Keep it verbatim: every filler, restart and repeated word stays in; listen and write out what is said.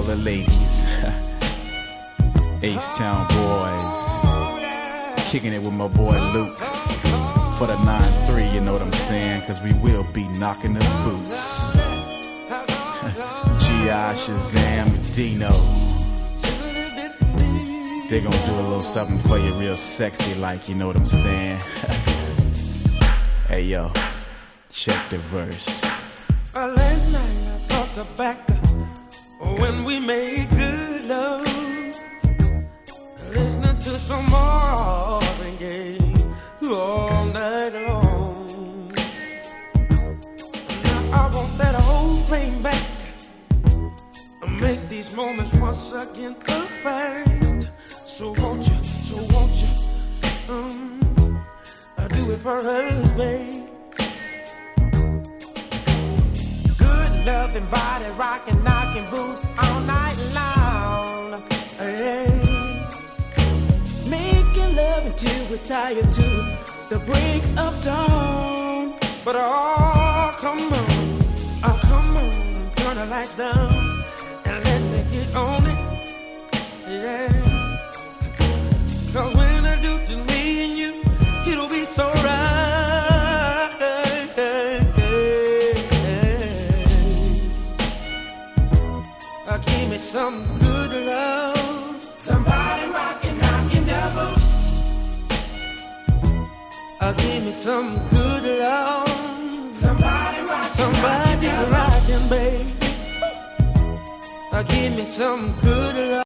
the ladies. H-Town boys. Kicking it with my boy Luke. For the nine three, you know what I'm saying? Cause we will be knocking the boots. G I, Shazam, Dino. They gon' do a little something for you real sexy like, you know what I'm saying? Hey yo, check the verse. Uh, last night I thought back when we made good love, listening to some Marvin Gaye all night long. Now I want that whole thing back, make these moments once again perfect. So won't you, so won't you, um, I do it for us, babe. Loving body, rocking, knocking boots all night long. Hey, making love until we're tired to the break of dawn. But oh, come on, oh come on, turn the lights down and let me get on it. Yeah, cause when I do just me and you, it'll be so right. Give me some good love. Somebody rockin', knockin' the boots. Uh, give me some good love. Somebody rockin', somebody rockin', baby. Uh, give me some good love.